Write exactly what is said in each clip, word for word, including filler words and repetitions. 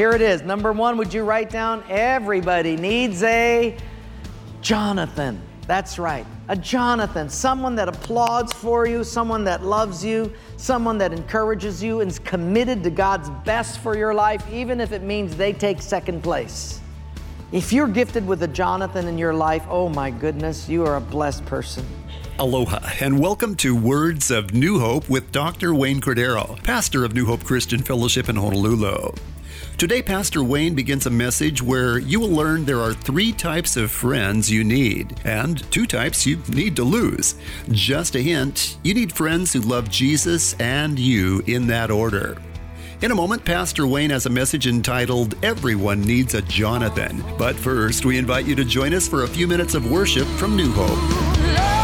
Here it is. Number one, would you write down? Everybody needs a Jonathan. That's right. A Jonathan. Someone that applauds for you, someone that loves you, someone that encourages you and is committed to God's best for your life, even if it means they take second place. If you're gifted with a Jonathan in your life, oh my goodness, you are a blessed person. Aloha, and welcome to Words of New Hope with Doctor Wayne Cordero, pastor of New Hope Christian Fellowship in Honolulu. Today, Pastor Wayne begins a message where you will learn there are three types of friends you need, and two types you need to lose. Just a hint, you need friends who love Jesus and you in that order. In a moment, Pastor Wayne has a message entitled, Everyone Needs a Jonathan. But first, we invite you to join us for a few minutes of worship from New Hope.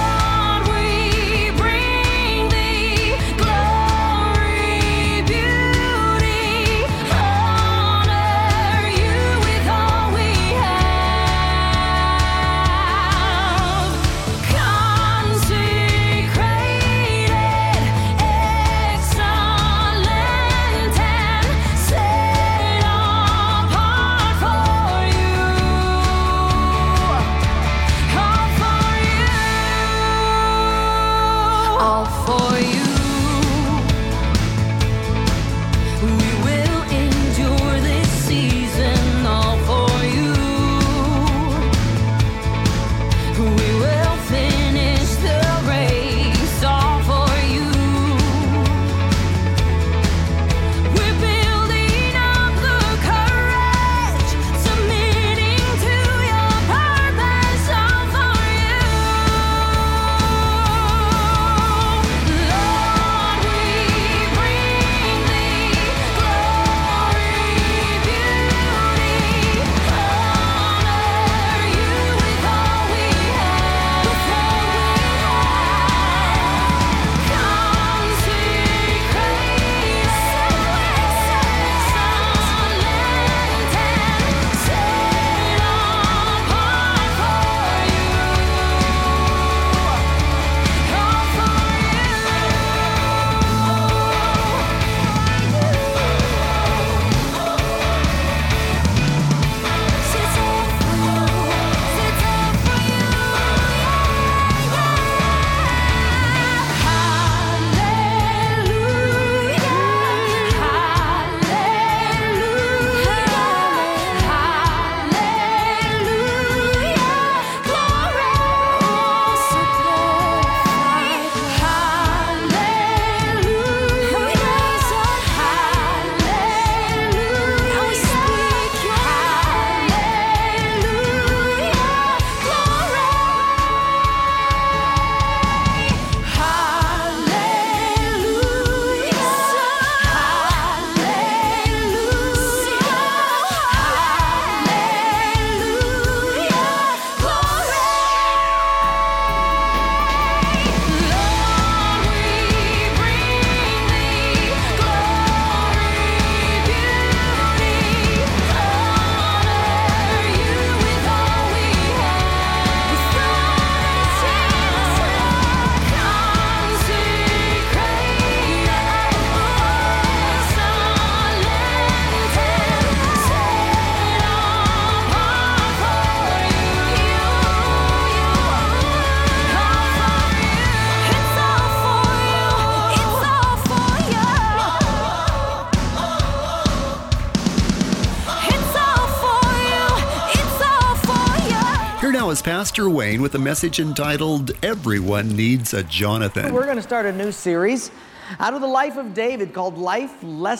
Is Pastor Wayne with a message entitled, Everyone Needs a Jonathan. We're going to start a new series out of the life of David called Life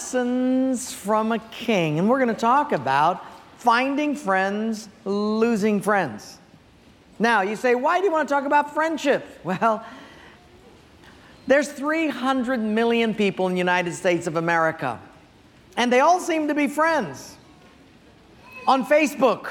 Lessons from a King. And we're going to talk about finding friends, losing friends. Now, you say, why do you want to talk about friendship? Well, there's three hundred million people in the United States of America, and they all seem to be friends on Facebook.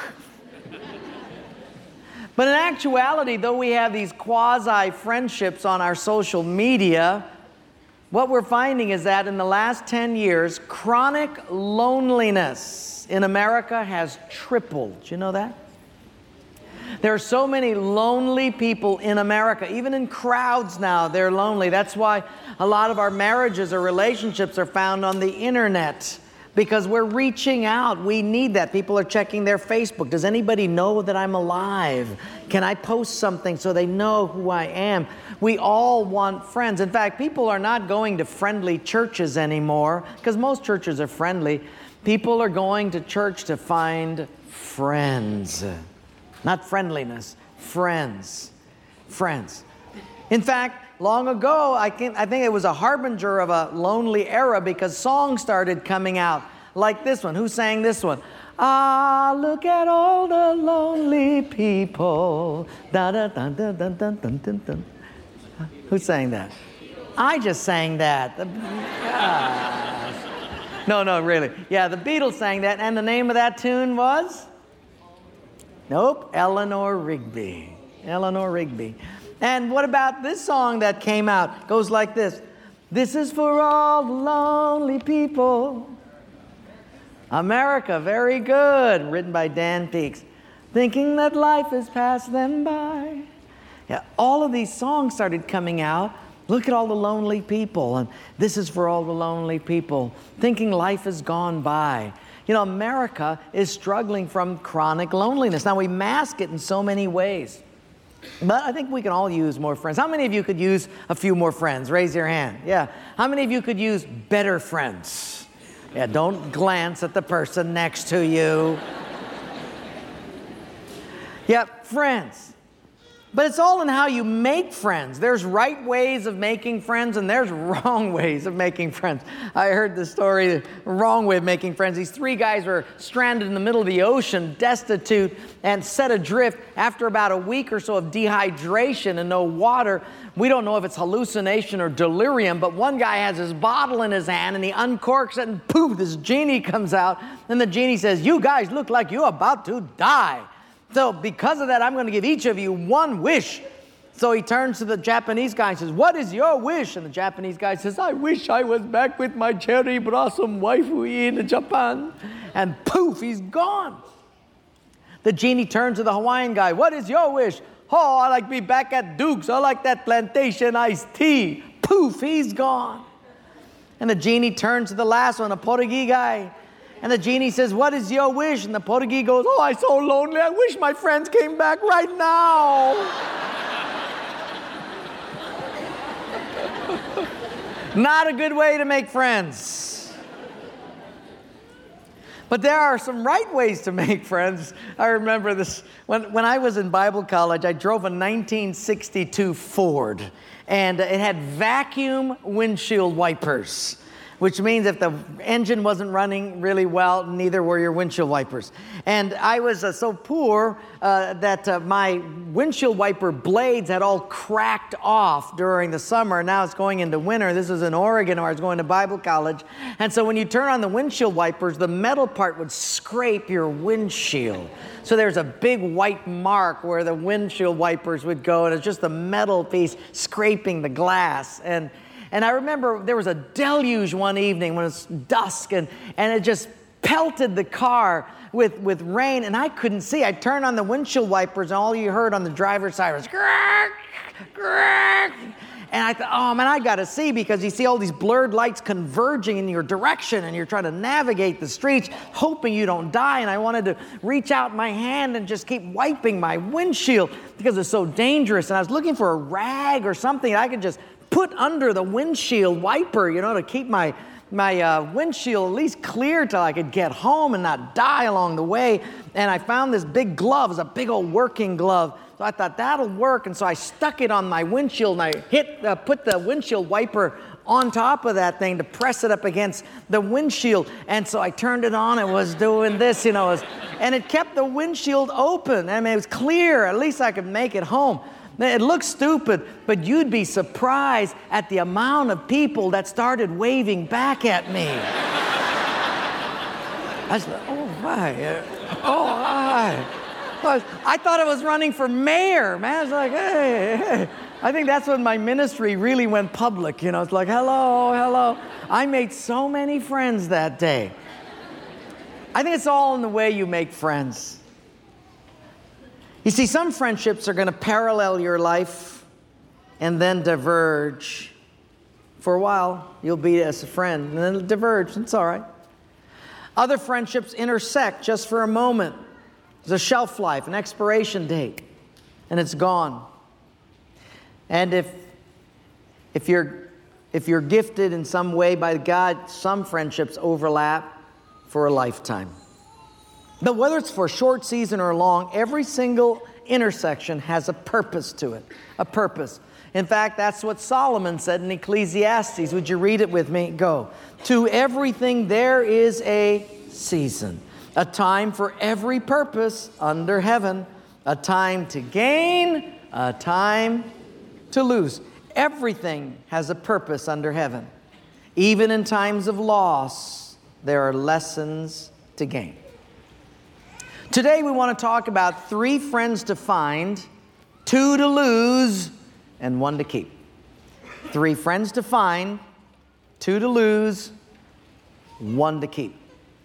But in actuality, though we have these quasi-friendships on our social media, what we're finding is that in the last ten years, chronic loneliness in America has tripled. Do you know that? There are so many lonely people in America. Even in crowds now, they're lonely. That's why a lot of our marriages or relationships are found on the internet. because we're reaching out. We need that. People are checking their Facebook. Does anybody know that I'm alive? Can I post something so they know who I am? We all want friends. In fact, people are not going to friendly churches anymore because most churches are friendly. People are going to church to find friends. Not friendliness, friends. Friends. In fact, long ago, I, can, I think it was a harbinger of a lonely era because songs started coming out like this one. Who sang this one? Ah, look at all the lonely people. Da, da, dun, dun, dun, dun, dun, dun, dun. Who sang that? I just sang that. The, gosh. No, no, really. Yeah, the Beatles sang that, and the name of that tune was? Nope, Eleanor Rigby. Eleanor Rigby. And what about this song that came out? It goes like this. This is for all the lonely people. America, very good. Written by Dan Peeks. Thinking that life has passed them by. Yeah, all of these songs started coming out. Look at all the lonely people. And this is for all the lonely people. Thinking life has gone by. You know, America is struggling from chronic loneliness. Now, we mask it in so many ways. But I think we can all use more friends. How many of you could use a few more friends? Raise your hand. Yeah. How many of you could use better friends? Yeah, don't glance at the person next to you. Yeah, friends. But it's all in how you make friends. There's right ways of making friends, and there's wrong ways of making friends. I heard the story, the wrong way of making friends. These three guys were stranded in the middle of the ocean, destitute, and set adrift after about a week or so of dehydration and no water. We don't know if it's hallucination or delirium, but one guy has his bottle in his hand, and he uncorks it, and poof, this genie comes out. And the genie says, "You guys look like you're about to die. So because of that, I'm going to give each of you one wish." So he turns to the Japanese guy and says, "What is your wish?" And the Japanese guy says, "I wish I was back with my cherry blossom waifu in Japan." And poof, he's gone. The genie turns to the Hawaiian guy. "What is your wish?" "Oh, I like to be back at Duke's. I like that plantation iced tea." Poof, he's gone. And the genie turns to the last one, a Portuguese guy. And the genie says, "What is your wish?" And the Portuguese goes, "Oh, I'm so lonely. I wish my friends came back right now." Not a good way to make friends. But there are some right ways to make friends. I remember this. When, when I was in Bible college, I drove a nineteen sixty-two Ford. And it had vacuum windshield wipers, which means if the engine wasn't running really well, neither were your windshield wipers. And I was uh, so poor uh, that uh, my windshield wiper blades had all cracked off during the summer. Now it's going into winter. This was in Oregon where I was going to Bible college. And so when you turn on the windshield wipers, the metal part would scrape your windshield. So there's a big white mark where the windshield wipers would go, and it's just the metal piece scraping the glass. And And I remember there was a deluge one evening when it was dusk, and, and it just pelted the car with, with rain, and I couldn't see. I turned on the windshield wipers, and all you heard on the driver's side was grrrk, grrrk. And I thought, oh man, I got to see, because you see all these blurred lights converging in your direction, and you're trying to navigate the streets, hoping you don't die. And I wanted to reach out my hand and just keep wiping my windshield because it's so dangerous. And I was looking for a rag or something I could just put under the windshield wiper, you know, to keep my my uh, windshield at least clear till I could get home and not die along the way. And I found this big glove. It was a big old working glove. So I thought that'll work. And so I stuck it on my windshield, and I hit, uh, put the windshield wiper on top of that thing to press it up against the windshield. And so I turned it on and was doing this, you know, it was, and it kept the windshield open. I mean, it was clear. At least I could make it home. It looks stupid, but you'd be surprised at the amount of people that started waving back at me. I said, "Oh, hi. Oh, hi." I thought I was running for mayor, man. I was like, hey, hey. I think that's when my ministry really went public. You know, it's like, hello, hello. I made so many friends that day. I think it's all in the way you make friends. You see, some friendships are going to parallel your life and then diverge. For a while, you'll be as a friend, and then it'll diverge. It's all right. Other friendships intersect just for a moment. There's a shelf life, an expiration date, and it's gone. And if, if, you're, if you're gifted in some way by God, some friendships overlap for a lifetime. But whether it's for a short season or long, every single intersection has a purpose to it, a purpose. In fact, that's what Solomon said in Ecclesiastes. Would you read it with me? Go. To everything there is a season, a time for every purpose under heaven, a time to gain, a time to lose. Everything has a purpose under heaven. Even in times of loss, there are lessons to gain. Today we want to talk about three friends to find, two to lose, and one to keep. Three friends to find, two to lose, one to keep.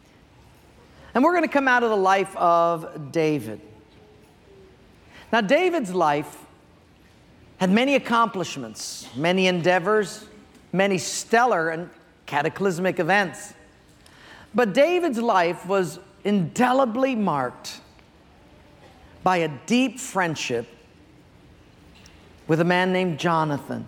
And we're going to come out of the life of David. Now, David's life had many accomplishments, many endeavors, many stellar and cataclysmic events. But David's life was indelibly marked by a deep friendship with a man named Jonathan.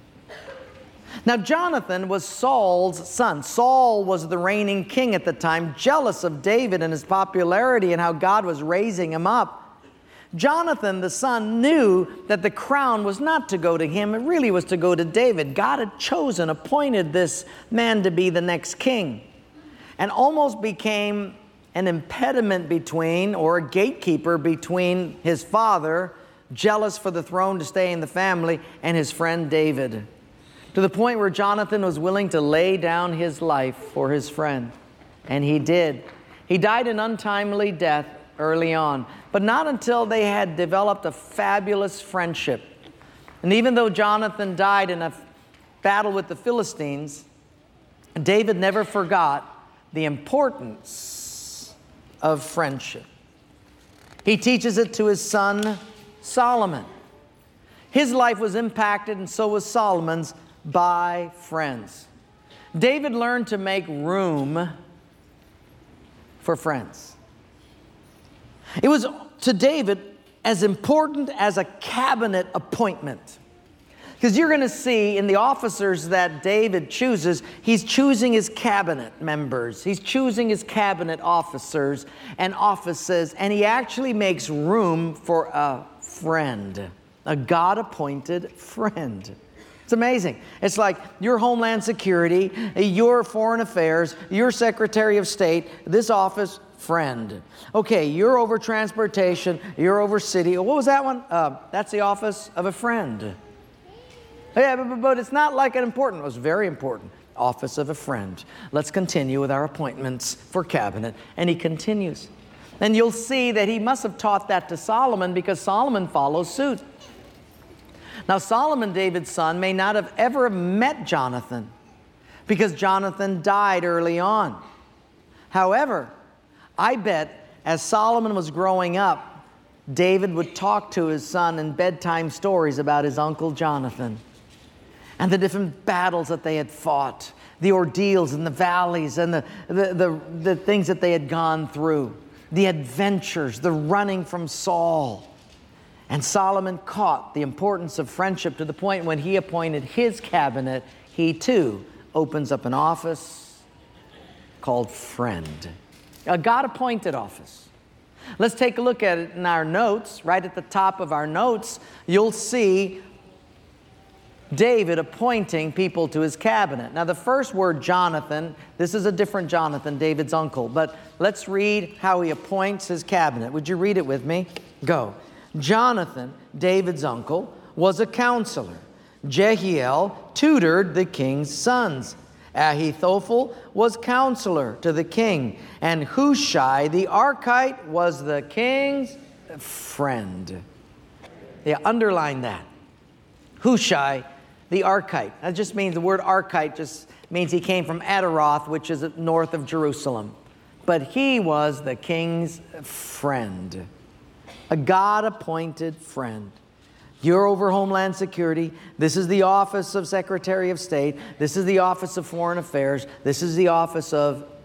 Now, Jonathan was Saul's son. Saul was the reigning king at the time, jealous of David and his popularity and how God was raising him up. Jonathan, the son, knew that the crown was not to go to him. It really was to go to David. God had chosen, appointed this man to be the next king, and almost became an impediment between, or a gatekeeper between, his father, jealous for the throne to stay in the family, and his friend David, to the point where Jonathan was willing to lay down his life for his friend. And he did. He died an untimely death early on, but not until they had developed a fabulous friendship. And even though Jonathan died in a battle with the Philistines, David never forgot the importance of friendship. He teaches it to his son Solomon. His life was impacted, and so was Solomon's, by friends. David learned to make room for friends. It was to David as important as a cabinet appointment. Because you're going to see in the officers that David chooses, he's choosing his cabinet members. He's choosing his cabinet officers and offices, and he actually makes room for a friend, a God-appointed friend. It's amazing. It's like your Homeland Security, your Foreign Affairs, your Secretary of State, this office, friend. Okay, you're over transportation, you're over city. What was that one? Uh, that's the office of a friend. Yeah, but, but it's not like an important. It was very important. Office of a friend. Let's continue with our appointments for cabinet. And he continues. And you'll see that he must have taught that to Solomon, because Solomon follows suit. Now, Solomon, David's son, may not have ever met Jonathan, because Jonathan died early on. However, I bet as Solomon was growing up, David would talk to his son in bedtime stories about his uncle Jonathan and the different battles that they had fought, the ordeals and the valleys and the, the, the, the things that they had gone through, the adventures, the running from Saul. And Solomon caught the importance of friendship to the point when he appointed his cabinet, he too opens up an office called friend, a God-appointed office. Let's take a look at it in our notes. Right at the top of our notes, you'll see David appointing people to his cabinet. Now, the first word, Jonathan, this is a different Jonathan, David's uncle, but let's read how he appoints his cabinet. Would you read it with me? Go. Jonathan, David's uncle, was a counselor. Jehiel tutored the king's sons. Ahithophel was counselor to the king. And Hushai the Archite was the king's friend. Yeah, underline that. Hushai the Archite. That just means, the word Archite just means he came from Adaroth, which is north of Jerusalem. But he was the king's friend. A God-appointed friend. You're over Homeland Security. This is the office of Secretary of State. This is the office of Foreign Affairs. This is the office of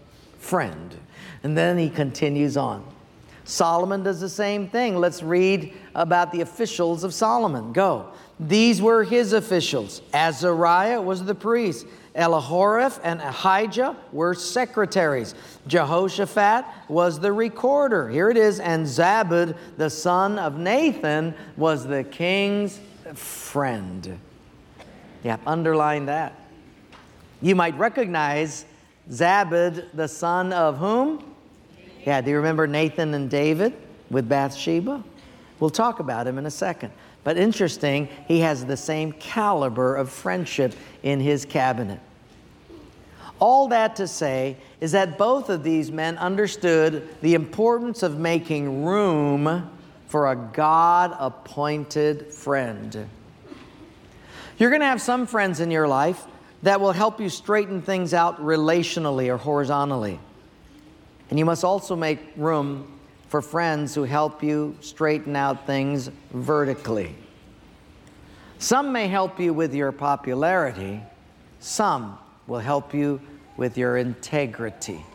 friend. And then he continues on. Solomon does the same thing. Let's read about the officials of Solomon. Go. These were his officials. Azariah was the priest. Elihoreph and Ahijah were secretaries. Jehoshaphat was the recorder. Here it is. And Zabud, the son of Nathan, was the king's friend. Yeah, underline that. You might recognize Zabud, the son of whom? Yeah, do you remember Nathan and David with Bathsheba? We'll talk about him in a second. But interesting, he has the same caliber of friendship in his cabinet. All that to say is that both of these men understood the importance of making room for a God-appointed friend. You're going to have some friends in your life that will help you straighten things out relationally or horizontally. And you must also make room for friends who help you straighten out things vertically. Some may help you with your popularity. Some will help you with your integrity.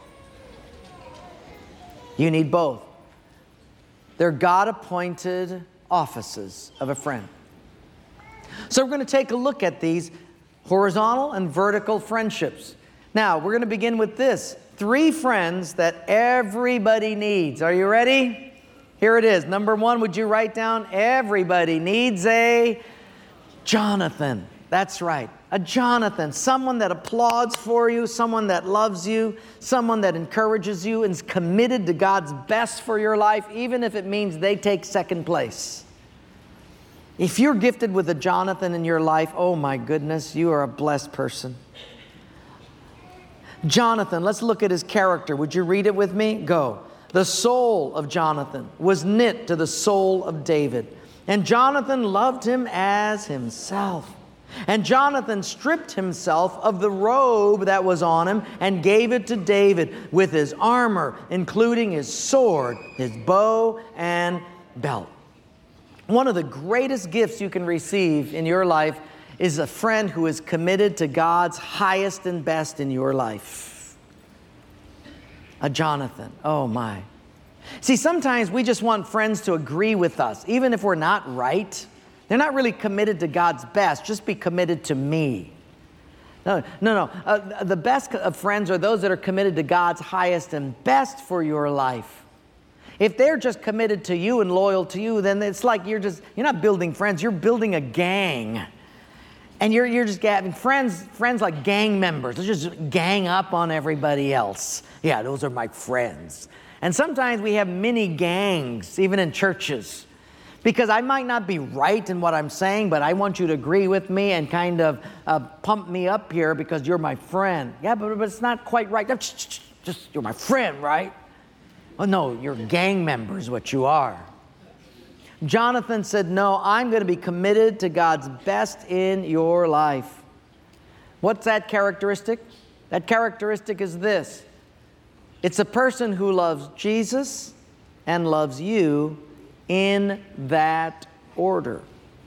You need both. They're God-appointed offices of a friend. So we're going to take a look at these horizontal and vertical friendships. Now, we're going to begin with this. Three friends that everybody needs. Are you ready? Here it is. Number one, would you write down? Everybody needs a Jonathan. That's right. A Jonathan. Someone that applauds for you, someone that loves you, someone that encourages you and is committed to God's best for your life, even if it means they take second place. If you're gifted with a Jonathan in your life, oh my goodness, you are a blessed person. Jonathan, let's look at his character. Would you read it with me? Go. The soul of Jonathan was knit to the soul of David, and Jonathan loved him as himself. And Jonathan stripped himself of the robe that was on him and gave it to David with his armor, including his sword, his bow, and belt. One of the greatest gifts you can receive in your life is a friend who is committed to God's highest and best in your life. A Jonathan. Oh my. See, sometimes we just want friends to agree with us, even if we're not right. They're not really committed to God's best. Just be committed to me. No, no, no. Uh, the best of friends are those that are committed to God's highest and best for your life. If they're just committed to you and loyal to you, then it's like you're just, you're not building friends, you're building a gang. And you're, you're just having friends, friends like gang members. Let's just gang up on everybody else. Yeah, those are my friends. And sometimes we have mini gangs, even in churches. Because I might not be right in what I'm saying, but I want you to agree with me and kind of uh, pump me up here because you're my friend. Yeah, but, but it's not quite right. Just, just, you're my friend, right? Oh, no, you're gang members, what you are. Jonathan said, no, I'm going to be committed to God's best in your life. What's that characteristic? That characteristic is this. It's a person who loves Jesus and loves you in that order.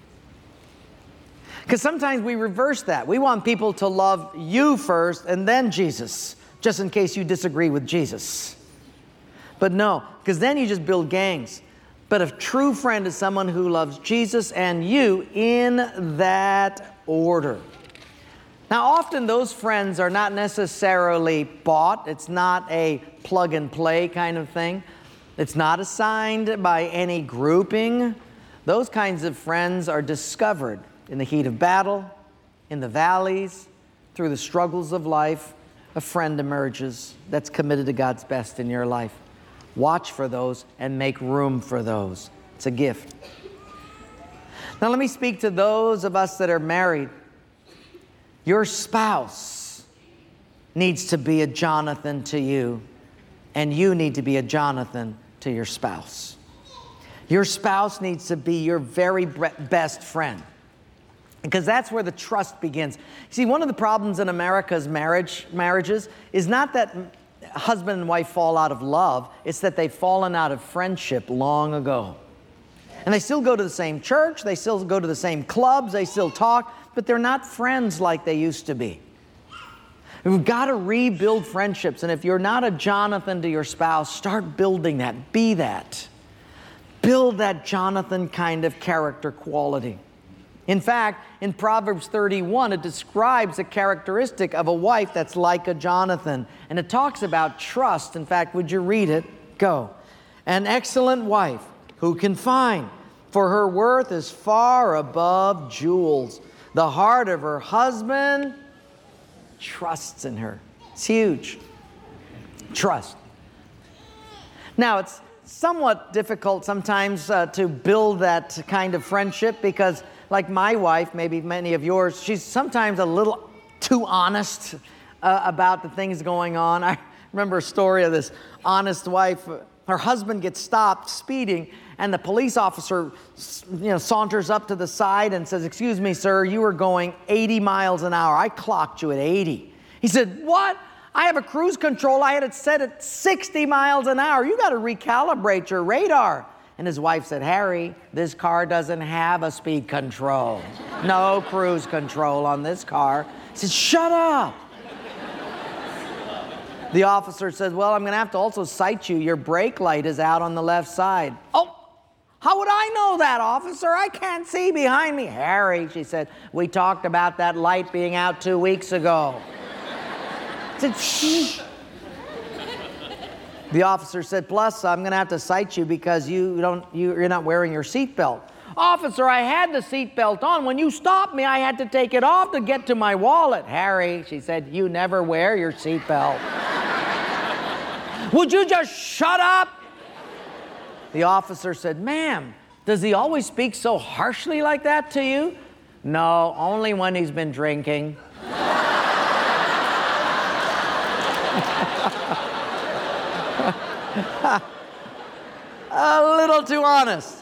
Because sometimes we reverse that. We want people to love you first and then Jesus, just in case you disagree with Jesus. But no, because then you just build gangs. But a true friend is someone who loves Jesus and you in that order. Now, often those friends are not necessarily bought. It's not a plug and play kind of thing. It's not assigned by any grouping. Those kinds of friends are discovered in the heat of battle, in the valleys, through the struggles of life. A friend emerges that's committed to God's best in your life. Watch for those and make room for those. It's a gift. Now let me speak to those of us that are married. Your spouse needs to be a Jonathan to you, and you need to be a Jonathan to your spouse. Your spouse needs to be your very best friend, because that's where the trust begins. See, one of the problems in America's marriage marriages is not that husband and wife fall out of love, it's that they've fallen out of friendship long ago. And they still go to the same church, they still go to the same clubs, they still talk, but they're not friends like they used to be. We've got to rebuild friendships. And if you're not a Jonathan to your spouse, start building that. Be that. Build that Jonathan kind of character quality. In fact, in Proverbs thirty-one, it describes a characteristic of a wife that's like a Jonathan. And it talks about trust. In fact, would you read it? Go. An excellent wife who can find, for her worth is far above jewels. The heart of her husband trusts in her. It's huge. Trust. Now, it's somewhat difficult sometimes uh, to build that kind of friendship because, like my wife, maybe many of yours, she's sometimes a little too honest uh, about the things going on. I remember a story of this honest wife. Her husband gets stopped speeding, and the police officer, you know, saunters up to the side and says, "Excuse me, sir, you were going eighty miles an hour. I clocked you at eighty. He said, "What? I have a cruise control. I had it set at sixty miles an hour. You got to recalibrate your radar." And his wife said, "Harry, this car doesn't have a speed control. No cruise control on this car." He said, "Shut up." The officer says, "Well, I'm going to have to also cite you. Your brake light is out on the left side." "Oh, how would I know that, officer? I can't see behind me." "Harry," she said, "we talked about that light being out two weeks ago." I said, "Shh." The officer said, "Plus, I'm going to have to cite you because you don't, you, you're not wearing your seatbelt." "Officer, I had the seatbelt on. When you stopped me, I had to take it off to get to my wallet." "Harry," she said, "you never wear your seatbelt." "Would you just shut up?" The officer said, "Ma'am, does he always speak so harshly like that to you?" "No, only when he's been drinking." A little too honest.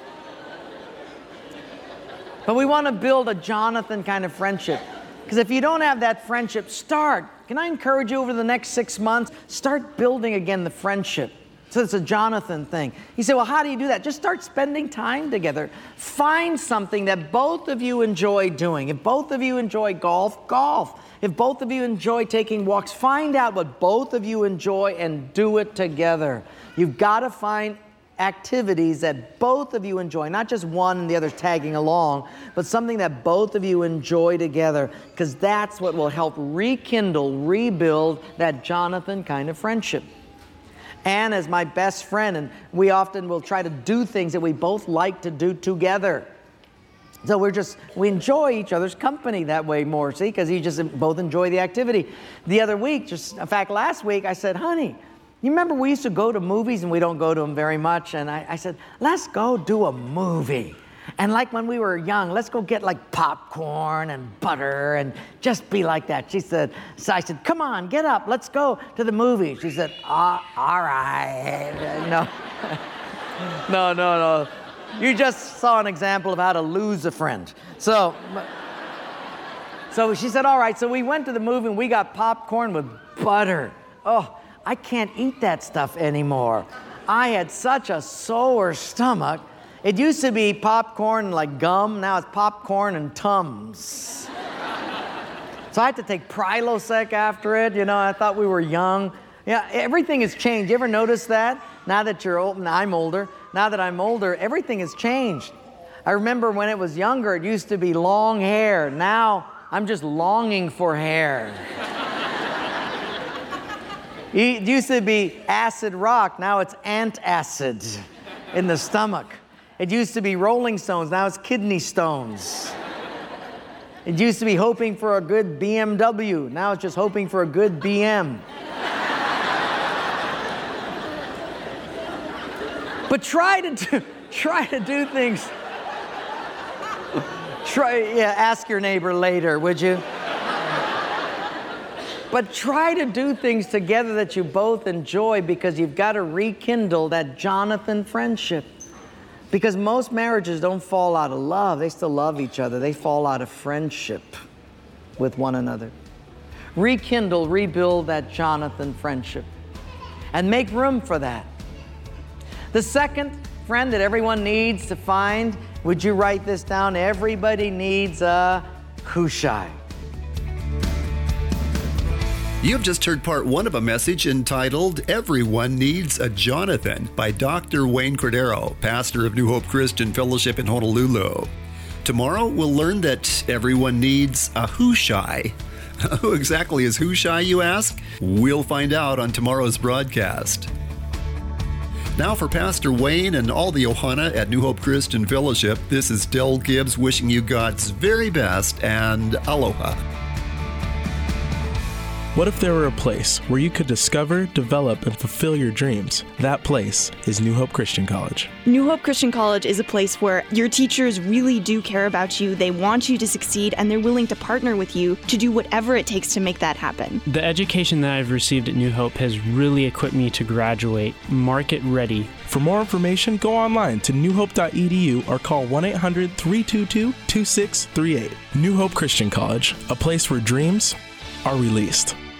But we want to build a Jonathan kind of friendship. Because if you don't have that friendship, start. Can I encourage you over the next six months, start building again the friendship. So it's a Jonathan thing. You say, "Well, how do you do that?" Just start spending time together. Find something that both of you enjoy doing. If both of you enjoy golf, golf. If both of you enjoy taking walks, find out what both of you enjoy and do it together. You've got to find activities that both of you enjoy, not just one and the other tagging along, but something that both of you enjoy together, because that's what will help rekindle, rebuild that Jonathan kind of friendship. Anne is my best friend, and we often will try to do things that we both like to do together. So we're just, we enjoy each other's company that way more, see, because you just both enjoy the activity. The other week, just in fact, last week, I said, "Honey, you remember we used to go to movies, and we don't go to them very much." And I, I said, "Let's go do a movie. And like when we were young, let's go get like popcorn and butter and just be like that." She said, so I said, "Come on, get up. Let's go to the movie." She said, "Ah, all right." No, no, no, no. You just saw an example of how to lose a friend. So, so she said, "All right." So we went to the movie and we got popcorn with butter. Oh, I can't eat that stuff anymore. I had such a sore stomach. It used to be popcorn like gum. Now it's popcorn and Tums. So I had to take Prilosec after it. You know, I thought we were young. Yeah, everything has changed. You ever notice that? Now that you're old, and I'm older, now that I'm older, everything has changed. I remember when it was younger, it used to be long hair. Now I'm just longing for hair. It used to be acid rock. Now it's antacid in the stomach. It used to be Rolling Stones. Now it's kidney stones. It used to be hoping for a good B M W. Now it's just hoping for a good B M. But try to do, try to do things. Try, yeah, ask your neighbor later, would you? But try to do things together that you both enjoy, because you've got to rekindle that Jonathan friendship. Because most marriages don't fall out of love. They still love each other. They fall out of friendship with one another. Rekindle, rebuild that Jonathan friendship. And make room for that. The second friend that everyone needs to find, would you write this down? Everybody needs a Hushai. You have just heard part one of a message entitled Everyone Needs a Jonathan by Doctor Wayne Cordero, pastor of New Hope Christian Fellowship in Honolulu. Tomorrow we'll learn that everyone needs a Hushai. Who exactly is Hushai, you ask? We'll find out on tomorrow's broadcast. Now for Pastor Wayne and all the Ohana at New Hope Christian Fellowship, this is Del Gibbs wishing you God's very best and aloha. What if there were a place where you could discover, develop, and fulfill your dreams? That place is New Hope Christian College. New Hope Christian College is a place where your teachers really do care about you, they want you to succeed, and they're willing to partner with you to do whatever it takes to make that happen. The education that I've received at New Hope has really equipped me to graduate market ready. For more information, go online to new hope dot e d u or call one eight hundred, three two two, two six three eight. New Hope Christian College, a place where dreams are released.